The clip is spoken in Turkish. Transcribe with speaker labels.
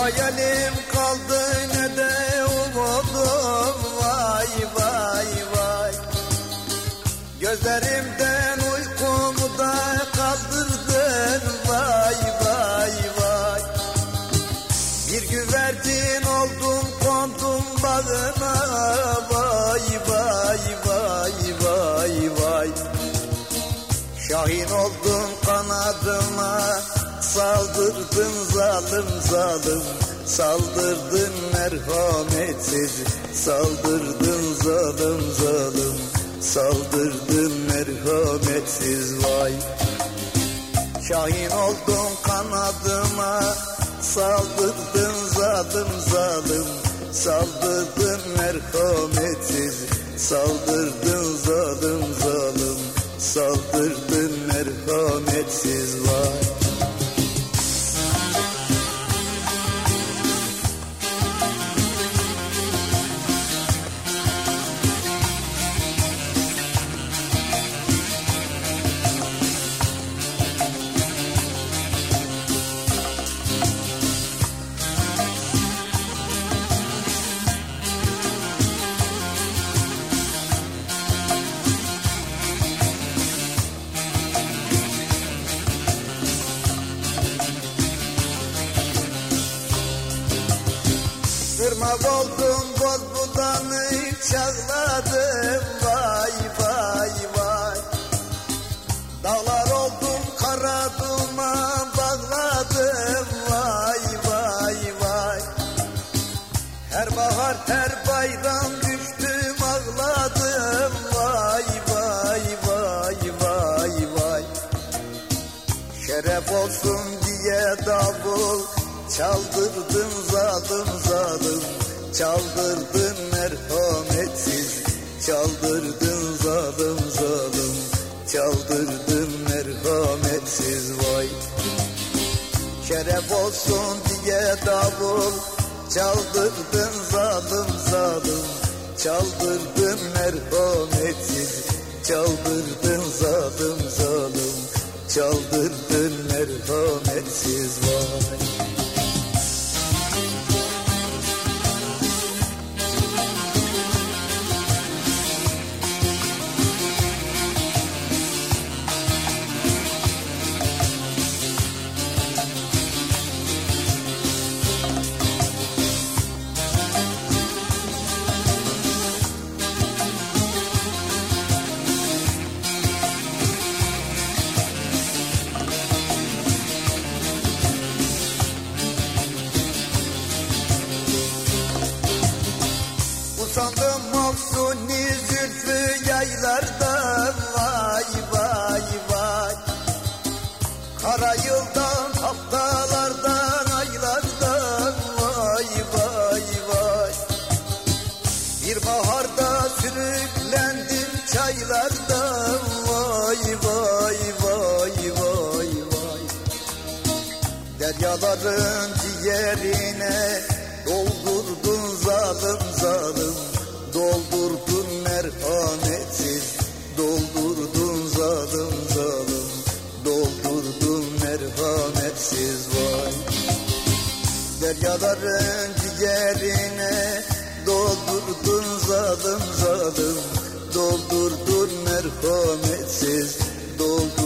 Speaker 1: hayalim kaldı ne de umudum, vay vay vay. Gözlerimden uykumu da kaldırdın, vay vay vay. Bir güvercin oldum kondum bağına, vay vay vay vay vay. Şahin oldun kanadıma, saldırdın zalim zalim, saldırdın merhametsiz, saldırdın zalim zalim, saldırdın merhametsiz, vay. Şahin oldun kanadıma, saldırdın zalim zalim, saldırdın merhametsiz, saldırdın zalim zalim, saldırdın merhametsiz, vay. Irmak oldum boz budanı çağladım, vay vay vay. Dağlar oldum kara duman bağladım, vay vay vay. Her bahar her bayram düştüm ağladım, vay vay vay vay vay. Şeref olsun diye davul çaldırdın zalim zalim, çaldırdın merhametsiz, çaldırdın zalim zalim, çaldırdın merhametsiz, vay. Şeref olsun diye davul çaldırdın zalim zalim, çaldırdın merhametsiz, çaldırdın zalim zalim, çaldırdın merhametsiz, vay. Usandım Mahsuni zülfü yaylarda, vay vay vay. Kara yıldan haftalardan aylardan, vay vay vay. Bir baharda sürüklendim çaylardan, vay vay vay vay vay. Deryaların ciğerine doldurdun zalim zalim, doldurdun merhametsiz, doldurdun zalim zalim, doldurdun merhametsiz, vay. Deryaların ciğerine doldurdun zalim zalim, doldurdun merhametsiz, doldurdun